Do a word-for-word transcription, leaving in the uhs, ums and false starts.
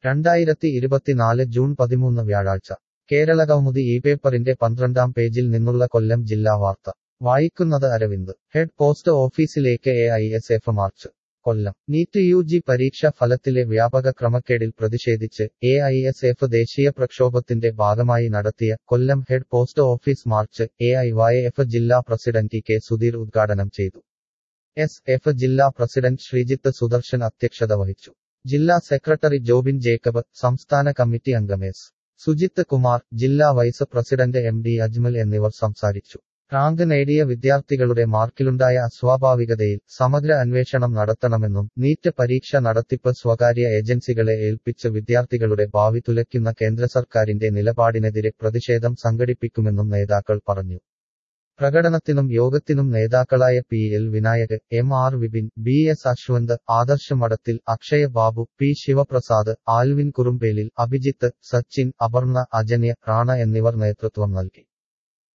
രണ്ടായിരത്തി ഇരുപത്തിനാല് ജൂൺ പതിമൂന്ന് വ്യാഴാഴ്ച കേരളകൗമുദി ഈ പേപ്പറിന്റെ പന്ത്രണ്ടാം പേജിൽ നിന്നുള്ള കൊല്ലം ജില്ലാ വാർത്ത വായിക്കുന്നത് അരവിന്ദ് ഹെഡ് പോസ്റ്റ് ഓഫീസിലേക്ക് A I S F march Kollam NEET U G പരീക്ഷാ ഫലത്തിലെ വ്യാപക ക്രമക്കേടിൽ പ്രതിഷേധിച്ച് എ ഐ എസ് എഫ് ദേശീയ പ്രക്ഷോഭത്തിന്റെ ഭാഗമായി നടത്തിയ Kollam head post office march A I Y F ജില്ലാ പ്രസിഡന്റ് കെ സുധീർ ഉദ്ഘാടനം ചെയ്തു. എസ് എഫ് ജില്ലാ പ്രസിഡന്റ് ശ്രീജിത്ത് സുദർശൻ അധ്യക്ഷത വഹിച്ചു. ജില്ലാ സെക്രട്ടറി ജോബിൻ ജേക്കബ്, സംസ്ഥാന കമ്മിറ്റി അംഗം എസ് സുജിത്ത് കുമാർ, ജില്ലാ vice president M D Ajmal എന്നിവർ സംസാരിച്ചു. റാങ്ക് നേടിയ വിദ്യാർത്ഥികളുടെ മാർക്കിലുണ്ടായ അസ്വാഭാവികതയിൽ സമഗ്ര അന്വേഷണം നടത്തണമെന്നും നീറ്റ് പരീക്ഷ നടത്തിപ്പ് സ്വകാര്യ ഏജൻസികളെ ഏൽപ്പിച്ച് വിദ്യാർത്ഥികളുടെ ഭാവി തുലയ്ക്കുന്ന കേന്ദ്ര സർക്കാരിന്റെ നിലപാടിനെതിരെ പ്രതിഷേധം സംഘടിപ്പിക്കുമെന്നും നേതാക്കൾ പറഞ്ഞു. പ്രകടനത്തിനും യോഗത്തിനും നേതാക്കളായ P L Vinayak, M R Vipin, B S Ashwanth, Adarsh Madathil, Akshaya Babu, P Sivaprasad, Alvin Kurumbelil, Abhijith, Sachin, Aparna, Ajanya, Rana എന്നിവർ നേതൃത്വം നൽകി.